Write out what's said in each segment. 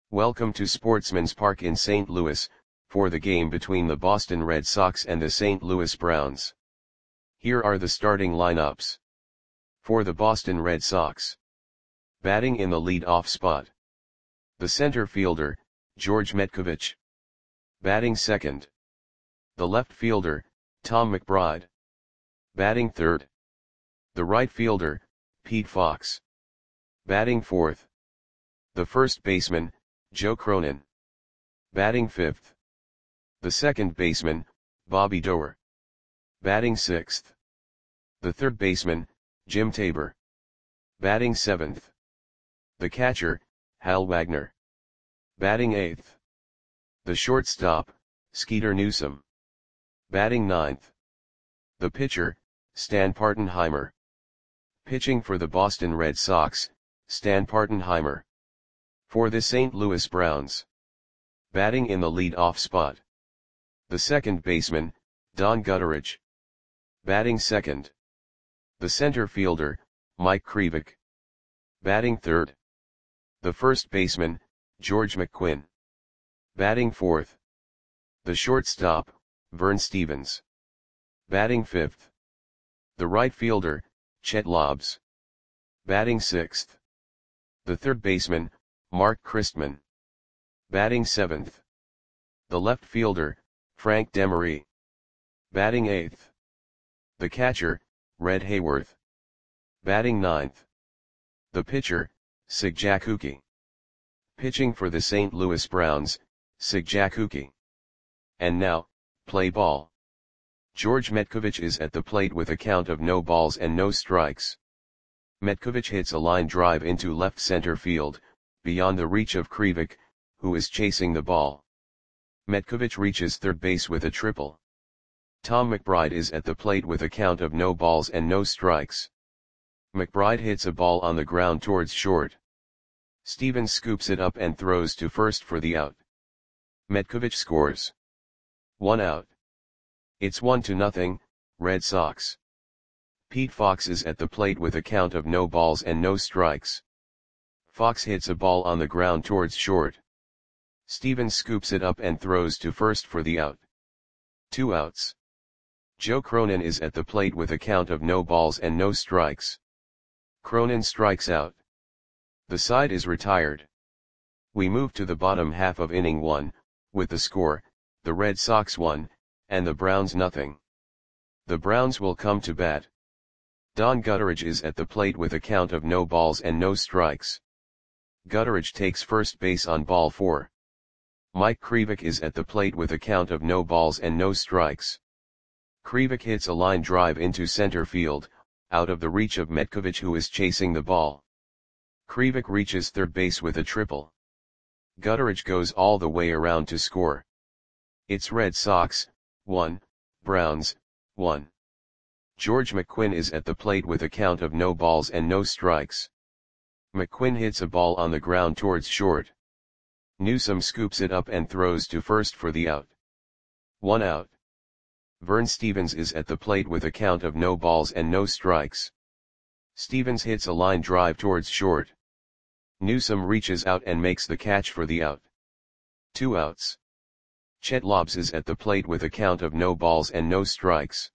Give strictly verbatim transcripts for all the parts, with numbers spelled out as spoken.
Welcome to Sportsman's Park in Saint Louis, for the game between the Boston Red Sox and the Saint Louis Browns. Here are the starting lineups. For the Boston Red Sox. Batting in the lead-off spot. The center fielder, George Metcovich. Batting second. The left fielder, Tom McBride. Batting third. The right fielder, Pete Fox. Batting fourth. The first baseman, Joe Cronin. Batting fifth. The second baseman, Bobby Doerr. Batting sixth. The third baseman, Jim Tabor. Batting seventh. The catcher, Hal Wagner. Batting eighth. The shortstop, Skeeter Newsome. Batting ninth. The pitcher, Stan Partenheimer. Pitching for the Boston Red Sox, Stan Partenheimer. For the Saint Louis Browns. Batting in the lead-off spot. The second baseman, Don Gutteridge. Batting second. The center fielder, Mike Krivik. Batting third. The first baseman, George McQuinn. Batting fourth. The shortstop, Vern Stevens. Batting fifth. The right fielder, Chet Lobbs. Batting sixth. The third baseman, Mark Christman. Batting seventh. The left fielder, Frank Demery. Batting eighth. The catcher, Red Hayworth. Batting ninth. The pitcher, Sig Jakuki. Pitching for the Saint Louis Browns, Sig Jakuki. And now, play ball. George Metcovich is at the plate with a count of no balls and no strikes. Metcovich hits a line drive into left center field, beyond the reach of Krivik, who is chasing the ball. Metcovich reaches third base with a triple. Tom McBride is at the plate with a count of no balls and no strikes. McBride hits a ball on the ground towards short. Stevens scoops it up and throws to first for the out. Metcovich scores. One out. It's one to nothing, Red Sox. Pete Fox is at the plate with a count of no balls and no strikes. Fox hits a ball on the ground towards short. Stevens scoops it up and throws to first for the out. Two outs. Joe Cronin is at the plate with a count of no balls and no strikes. Cronin strikes out. The side is retired. We move to the bottom half of inning one, with the score, the Red Sox one, and the Browns nothing. The Browns will come to bat. Don Gutteridge is at the plate with a count of no balls and no strikes. Gutteridge takes first base on ball four. Mike Krivik is at the plate with a count of no balls and no strikes. Krivik hits a line drive into center field, out of the reach of Metcovich, who is chasing the ball. Krivik reaches third base with a triple. Gutteridge goes all the way around to score. It's Red Sox, one, Browns, one. George McQuinn is at the plate with a count of no balls and no strikes. McQuinn hits a ball on the ground towards short. Newsome scoops it up and throws to first for the out. One out. Vern Stevens is at the plate with a count of no balls and no strikes. Stevens hits a line drive towards short. Newsome reaches out and makes the catch for the out. Two outs. Chet Lobbs is at the plate with a count of no balls and no strikes.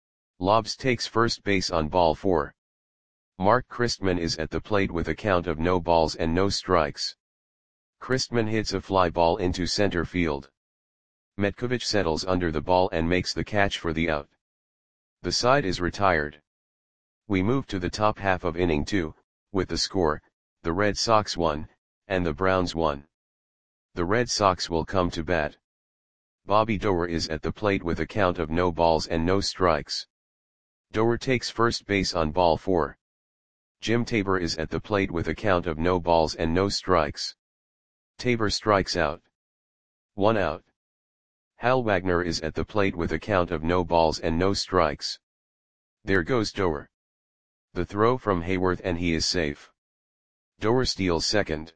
Lobbs takes first base on ball four. Mark Christman is at the plate with a count of no balls and no strikes. Christman hits a fly ball into center field. Metcovich settles under the ball and makes the catch for the out. The side is retired. We move to the top half of inning two, with the score, the Red Sox one, and the Browns one. The Red Sox will come to bat. Bobby Doerr is at the plate with a count of no balls and no strikes. Doerr takes first base on ball four. Jim Tabor is at the plate with a count of no balls and no strikes. Tabor strikes out. One out. Hal Wagner is at the plate with a count of no balls and no strikes. There goes Doerr. The throw from Hayworth and he is safe. Doerr steals second.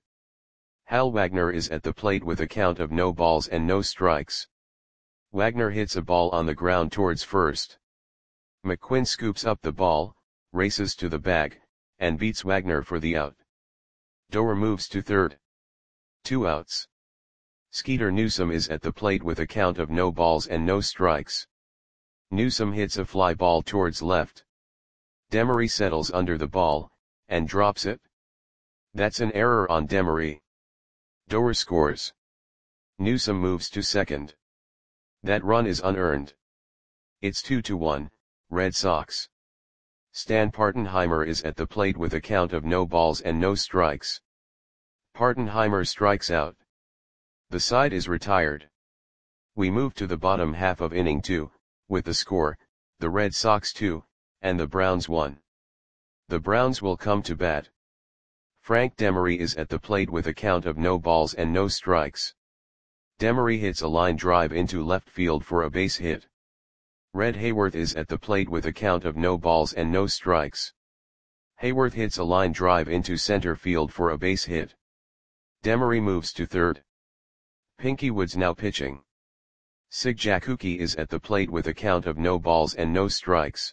Hal Wagner is at the plate with a count of no balls and no strikes. Wagner hits a ball on the ground towards first. McQuinn scoops up the ball, races to the bag, and beats Wagner for the out. Doerr moves to third. Two outs. Skeeter Newsome is at the plate with a count of no balls and no strikes. Newsome hits a fly ball towards left. Demery settles under the ball, and drops it. That's an error on Demery. Doer scores. Newsome moves to second. That run is unearned. It's two to one, Red Sox. Stan Partenheimer is at the plate with a count of no balls and no strikes. Partenheimer strikes out. The side is retired. We move to the bottom half of inning two, with the score, the Red Sox two, and the Browns one. The Browns will come to bat. Frank Demery is at the plate with a count of no balls and no strikes. Demery hits a line drive into left field for a base hit. Red Hayworth is at the plate with a count of no balls and no strikes. Hayworth hits a line drive into center field for a base hit. Demery moves to third. Pinky Woods now pitching. Sig Jakuki is at the plate with a count of no balls and no strikes.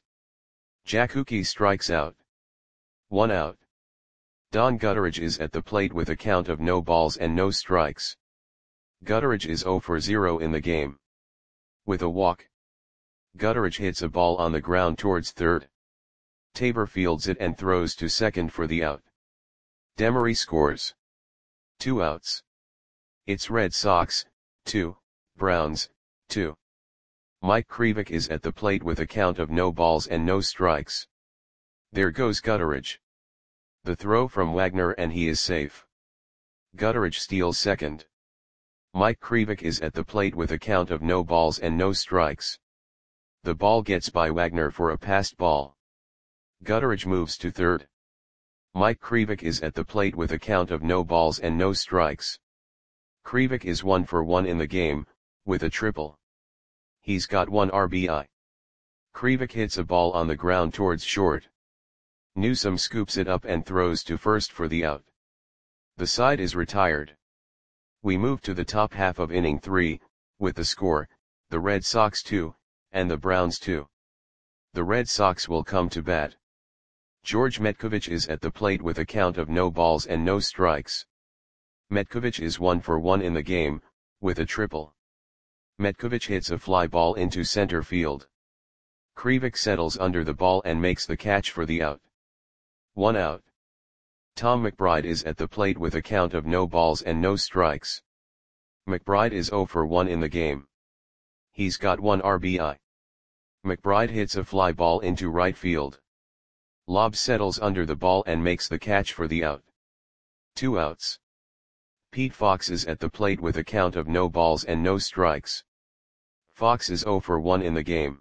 Jakuki strikes out. One out. Don Gutteridge is at the plate with a count of no balls and no strikes. Gutteridge is zero for zero in the game. With a walk. Gutteridge hits a ball on the ground towards third. Tabor fields it and throws to second for the out. Demery scores. Two outs. It's Red Sox, two, Browns, two. Mike Krivik is at the plate with a count of no balls and no strikes. There goes Gutteridge. The throw from Wagner and he is safe. Gutteridge steals second. Mike Krivik is at the plate with a count of no balls and no strikes. The ball gets by Wagner for a passed ball. Gutteridge moves to third. Mike Krivik is at the plate with a count of no balls and no strikes. Krivik is one for one in the game, with a triple. He's got one R B I. Krivik hits a ball on the ground towards short. Newsome scoops it up and throws to first for the out. The side is retired. We move to the top half of inning three, with the score, the Red Sox two, and the Browns two. The Red Sox will come to bat. George Metkovich is at the plate with a count of no balls and no strikes. Metkovich is one for one in the game, with a triple. Metkovich hits a fly ball into center field. Krivik settles under the ball and makes the catch for the out. One out. Tom McBride is at the plate with a count of no balls and no strikes. McBride is zero for one in the game. He's got one R B I. McBride hits a fly ball into right field. Lobb settles under the ball and makes the catch for the out. Two outs. Pete Fox is at the plate with a count of no balls and no strikes. Fox is zero for one in the game.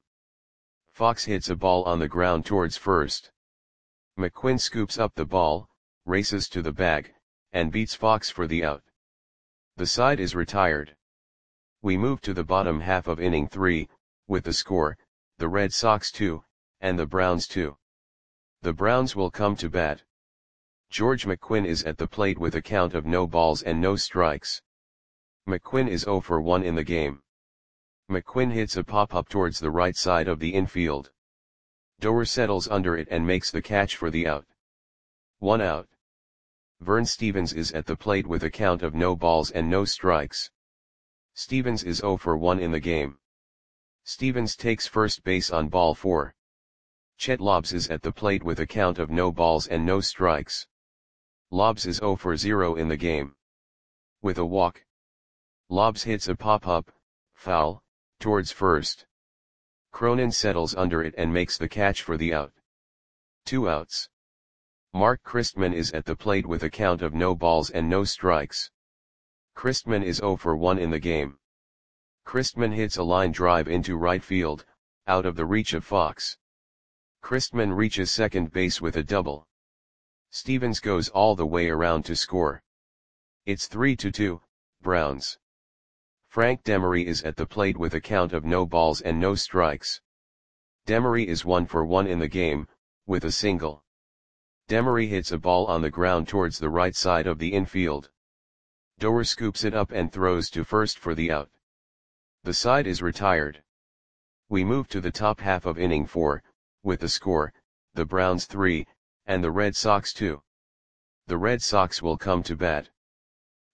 Fox hits a ball on the ground towards first. McQuinn scoops up the ball, races to the bag, and beats Fox for the out. The side is retired. We move to the bottom half of inning three, with the score, the Red Sox two, and the Browns two. The Browns will come to bat. George McQuinn is at the plate with a count of no balls and no strikes. McQuinn is zero for one in the game. McQuinn hits a pop-up towards the right side of the infield. Doer settles under it and makes the catch for the out. One out. Vern Stevens is at the plate with a count of no balls and no strikes. Stevens is zero for one in the game. Stevens takes first base on ball four. Chet Lobbs is at the plate with a count of no balls and no strikes. Lobbs is zero for zero in the game. With a walk. Lobbs hits a pop-up, foul, towards first. Cronin settles under it and makes the catch for the out. Two outs. Mark Christman is at the plate with a count of no balls and no strikes. Christman is zero for one in the game. Christman hits a line drive into right field, out of the reach of Fox. Christman reaches second base with a double. Stevens goes all the way around to score. It's three to two, Browns. Frank Demery is at the plate with a count of no balls and no strikes. Demery is one for one in the game, with a single. Demery hits a ball on the ground towards the right side of the infield. Doer scoops it up and throws to first for the out. The side is retired. We move to the top half of inning four, with the score, the Browns three, and the Red Sox two. The Red Sox will come to bat.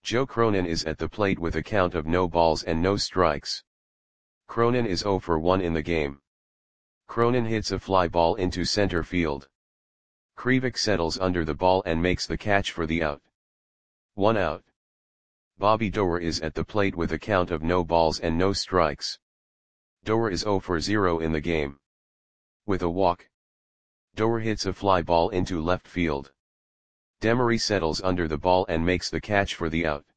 Joe Cronin is at the plate with a count of no balls and no strikes. Cronin is zero for one in the game. Cronin hits a fly ball into center field. Krivik settles under the ball and makes the catch for the out. One out. Bobby Doerr is at the plate with a count of no balls and no strikes. Doerr is zero for zero in the game. With a walk, Doerr hits a fly ball into left field. Demery settles under the ball and makes the catch for the out.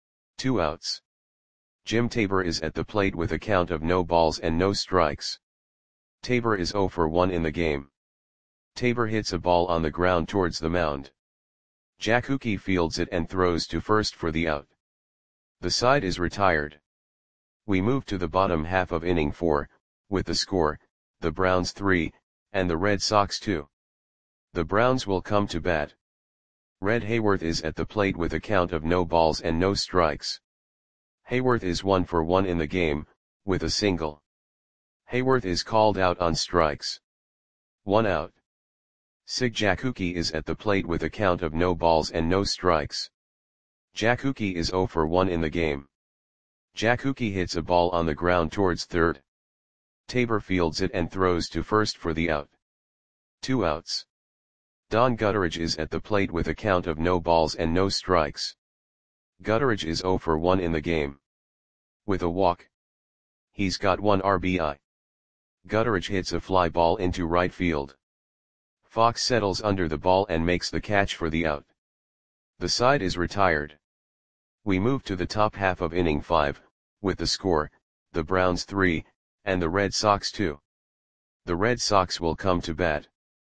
Two outs. Jim Tabor is at the plate with a count of no balls and no strikes. Tabor is zero for one in the game. Tabor hits a ball on the ground towards the mound. Jack Hookey fields it and throws to first for the out. The side is retired. We move to the bottom half of inning four, with the score, the Browns three, and the Red Sox two. The Browns will come to bat. Red Hayworth is at the plate with a count of no balls and no strikes. Hayworth is one for one in the game, with a single. Hayworth is called out on strikes. One out. Sig Jack Hookey is at the plate with a count of no balls and no strikes. Jack Hookey is zero for one in the game. Jack Hookey hits a ball on the ground towards third. Tabor fields it and throws to first for the out. Two outs. Don Gutteridge is at the plate with a count of no balls and no strikes. Gutteridge is zero for one in the game. With a walk, he's got one R B I. Gutteridge hits a fly ball into right field. Fox settles under the ball and makes the catch for the out. The side is retired. We move to the top half of inning five, with the score, the Browns three, and the Red Sox two. The Red Sox will come to bat.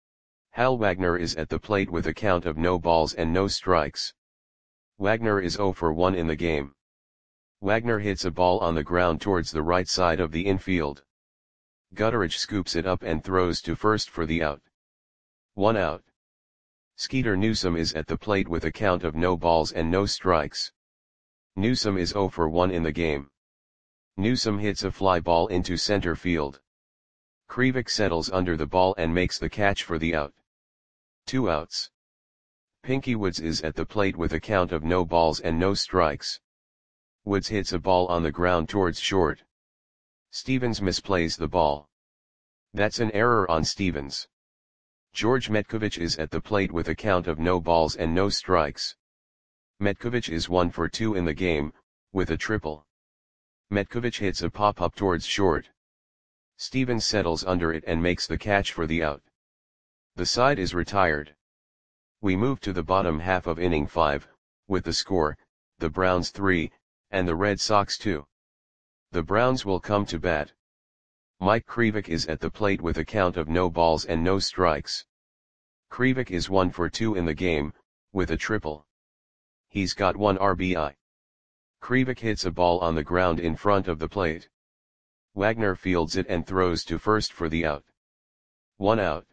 Hal Wagner is at the plate with a count of no balls and no strikes. Wagner is zero for one in the game. Wagner hits a ball on the ground towards the right side of the infield. Gutteridge scoops it up and throws to first for the out. One out. Skeeter Newsome is at the plate with a count of no balls and no strikes. Newsome is zero for one in the game. Newsome hits a fly ball into center field. Krivik settles under the ball and makes the catch for the out. Two outs. Pinky Woods is at the plate with a count of no balls and no strikes. Woods hits a ball on the ground towards short. Stevens misplays the ball. That's an error on Stevens. George Metkovich is at the plate with a count of no balls and no strikes. Metkovich is one for two in the game, with a triple. Metkovich hits a pop-up towards short. Stevens settles under it and makes the catch for the out. The side is retired. We move to the bottom half of inning five, with the score, the Browns three, and the Red Sox two. The Browns will come to bat. Mike Krivik is at the plate with a count of no balls and no strikes. Krivik is one for two in the game, with a triple. He's got one R B I. Krivik hits a ball on the ground in front of the plate. Wagner fields it and throws to first for the out. One out.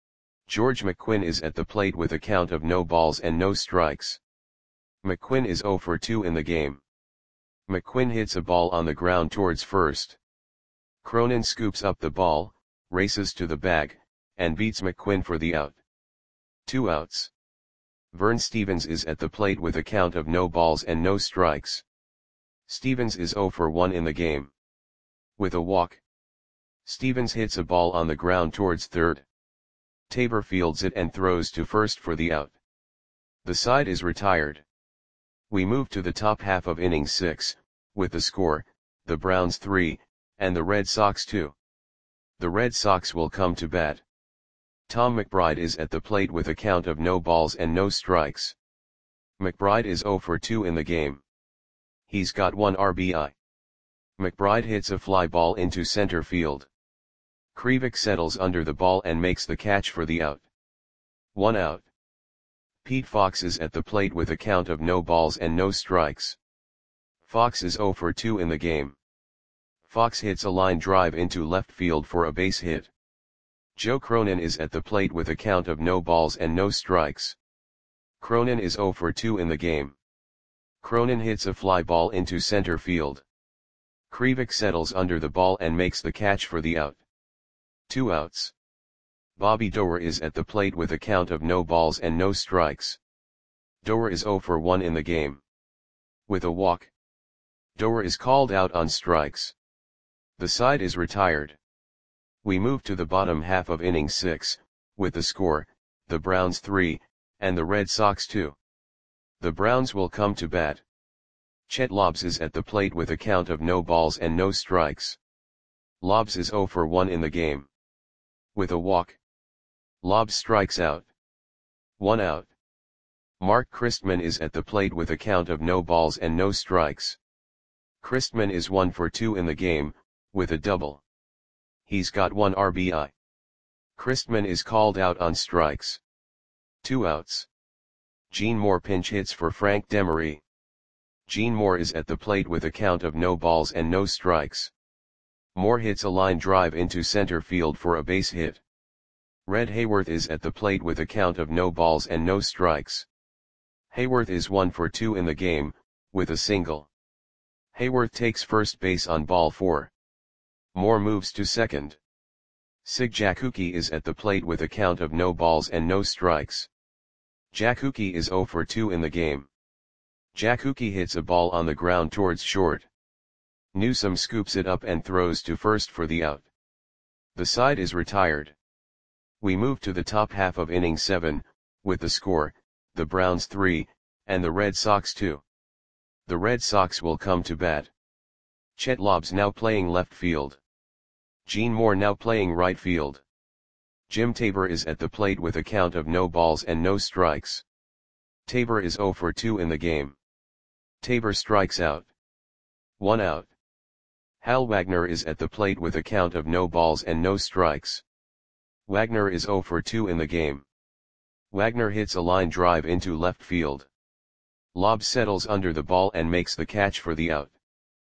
George McQuinn is at the plate with a count of no balls and no strikes. McQuinn is zero for two in the game. McQuinn hits a ball on the ground towards first. Cronin scoops up the ball, races to the bag, and beats McQuinn for the out. Two outs. Vern Stevens is at the plate with a count of no balls and no strikes. Stevens is zero for one in the game. With a walk, Stevens hits a ball on the ground towards third. Tabor fields it and throws to first for the out. The side is retired. We move to the top half of inning six, with the score, the Browns three, and the Red Sox two. The Red Sox will come to bat. Tom McBride is at the plate with a count of no balls and no strikes. McBride is zero for two in the game. He's got one R B I. McBride hits a fly ball into center field. Krivik settles under the ball and makes the catch for the out. One out. Pete Fox is at the plate with a count of no balls and no strikes. Fox is zero for two in the game. Fox hits a line drive into left field for a base hit. Joe Cronin is at the plate with a count of no balls and no strikes. Cronin is zero for two in the game. Cronin hits a fly ball into center field. Krivik settles under the ball and makes the catch for the out. Two outs. Bobby Doerr is at the plate with a count of no balls and no strikes. Doerr is zero for one in the game. with a walk. Doer is called out on strikes. The side is retired. We move to the bottom half of inning six, with the score, the Browns three, and the Red Sox two. The Browns will come to bat. Chet Lobbs is at the plate with a count of no balls and no strikes. Lobbs is oh for one in the game. With a walk. Lobbs strikes out. One out. Mark Christman is at the plate with a count of no balls and no strikes. Christman is one for two in the game, with a double. He's got one R B I. Christman is called out on strikes. Two outs. Gene Moore pinch hits for Frank Demery. Gene Moore is at the plate with a count of no balls and no strikes. Moore hits a line drive into center field for a base hit. Red Hayworth is at the plate with a count of no balls and no strikes. Hayworth is one for two in the game, with a single. Hayworth takes first base on ball four. Moore moves to second. Sig Jakuki is at the plate with a count of no balls and no strikes. Jakuki is oh for two in the game. Jakuki hits a ball on the ground towards short. Newsome scoops it up and throws to first for the out. The side is retired. We move to the top half of inning seven, with the score, the Browns three, and the Red Sox two. The Red Sox will come to bat. Chet Lobbs now playing left field. Gene Moore now playing right field. Jim Tabor is at the plate with a count of no balls and no strikes. Tabor is oh for two in the game. Tabor strikes out. One out. Hal Wagner is at the plate with a count of no balls and no strikes. Wagner is oh for two in the game. Wagner hits a line drive into left field. Lobbs settles under the ball and makes the catch for the out.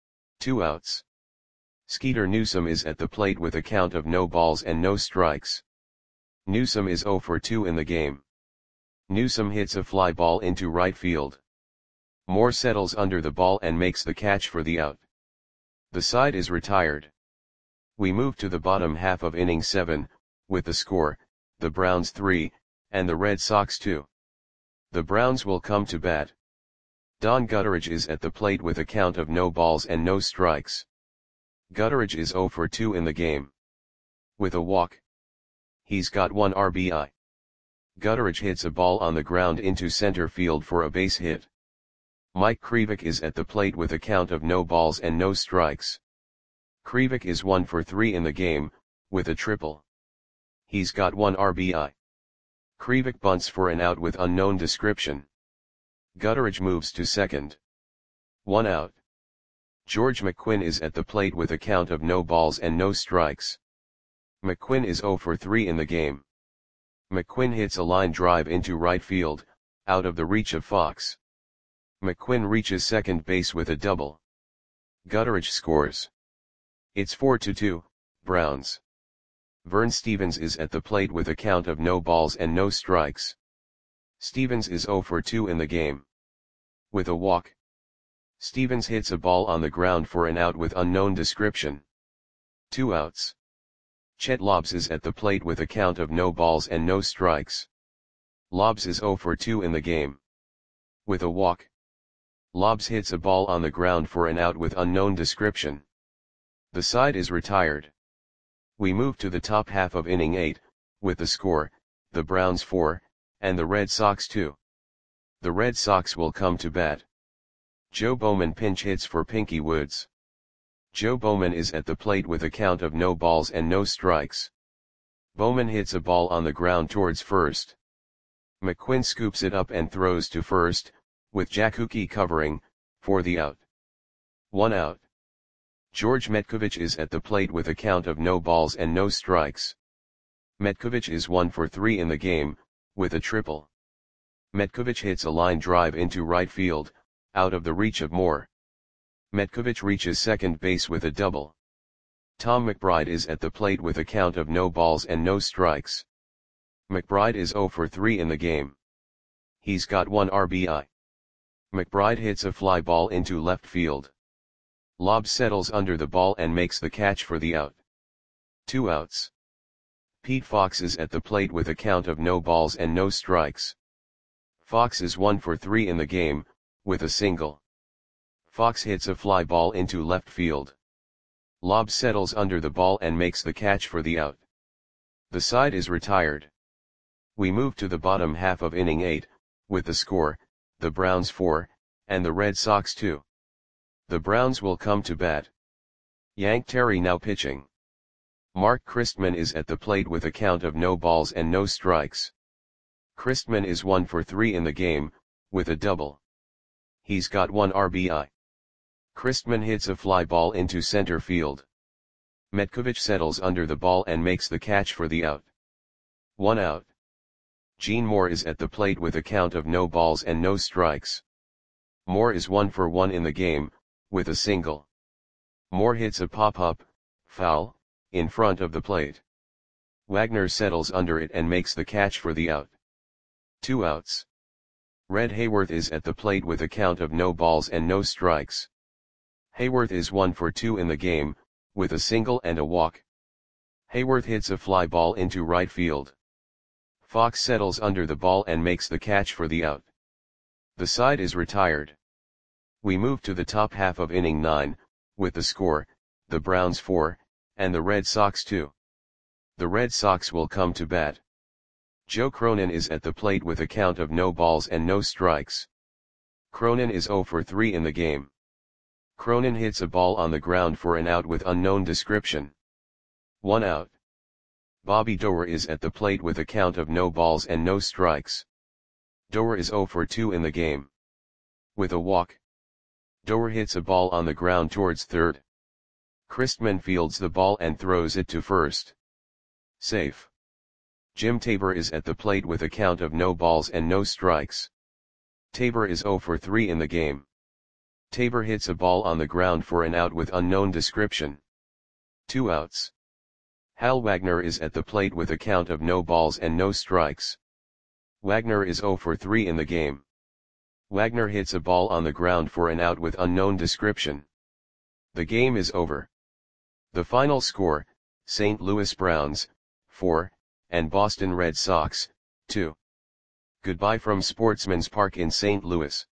Two outs. Skeeter Newsome is at the plate with a count of no balls and no strikes. Newsome is oh for two in the game. Newsome hits a fly ball into right field. Moore settles under the ball and makes the catch for the out. The side is retired. We move to the bottom half of inning seven, with the score, the Browns three, and the Red Sox two. The Browns will come to bat. Don Gutteridge is at the plate with a count of no balls and no strikes. Gutteridge is oh for two in the game. With a walk. He's got one R B I. Gutteridge hits a ball on the ground into center field for a base hit. Mike Krivik is at the plate with a count of no balls and no strikes. Krivik is one for three in the game, with a triple. He's got one R B I. Krivik bunts for an out with unknown description. Gutteridge moves to second. One out. George McQuinn is at the plate with a count of no balls and no strikes. McQuinn is oh for three in the game. McQuinn hits a line drive into right field, out of the reach of Fox. McQuinn reaches second base with a double. Gutteridge scores. It's four to two, Browns. Vern Stevens is at the plate with a count of no balls and no strikes. Stevens is oh for two in the game. With a walk. Stevens hits a ball on the ground for an out with unknown description. Two outs. Chet Lobbs is at the plate with a count of no balls and no strikes. Lobbs is oh for two in the game. With a walk. Lobbs hits a ball on the ground for an out with unknown description. The side is retired. We move to the top half of inning eight, with the score, the Browns four, and the Red Sox two. The Red Sox will come to bat. Joe Bowman pinch hits for Pinky Woods. Joe Bowman is at the plate with a count of no balls and no strikes. Bowman hits a ball on the ground towards first. McQuinn scoops it up and throws to first, with Jakuki covering, for the out. One out. George Metkovich is at the plate with a count of no balls and no strikes. Metkovich is one for three in the game, with a triple. Metkovich hits a line drive into right field, out of the reach of Moore. Metkovich reaches second base with a double. Tom McBride is at the plate with a count of no balls and no strikes. McBride is oh for three in the game. He's got one R B I. McBride hits a fly ball into left field. Lobbs settles under the ball and makes the catch for the out. Two outs. Pete Fox is at the plate with a count of no balls and no strikes. Fox is one for three in the game, with a single. Fox hits a fly ball into left field. Lobb settles under the ball and makes the catch for the out. The side is retired. We move to the bottom half of inning eight, with the score, the Browns four, and the Red Sox two. The Browns will come to bat. Yank Terry now pitching. Mark Christman is at the plate with a count of no balls and no strikes. Christman is one for three in the game, with a double. He's got one R B I. Christman hits a fly ball into center field. Metkovich settles under the ball and makes the catch for the out. One out. Gene Moore is at the plate with a count of no balls and no strikes. Moore is one for one in the game, with a single. Moore hits a pop-up, foul, in front of the plate. Wagner settles under it and makes the catch for the out. Two outs. Red Hayworth is at the plate with a count of no balls and no strikes. Hayworth is one for two in the game, with a single and a walk. Hayworth hits a fly ball into right field. Fox settles under the ball and makes the catch for the out. The side is retired. We move to the top half of inning nine, with the score, the Browns four, and the Red Sox two. The Red Sox will come to bat. Joe Cronin is at the plate with a count of no balls and no strikes. Cronin is zero for three in the game. Cronin hits a ball on the ground for an out with unknown description. One out. Bobby Doerr is at the plate with a count of no balls and no strikes. Doerr is zero for two in the game. With a walk. Doerr hits a ball on the ground towards third. Christman fields the ball and throws it to first. Safe. Jim Tabor is at the plate with a count of no balls and no strikes. Tabor is zero for three in the game. Tabor hits a ball on the ground for an out with unknown description. Two outs. Hal Wagner is at the plate with a count of no balls and no strikes. Wagner is zero for three in the game. Wagner hits a ball on the ground for an out with unknown description. The game is over. The final score, Saint Louis Browns, four, and Boston Red Sox, two. Goodbye from Sportsman's Park in Saint Louis.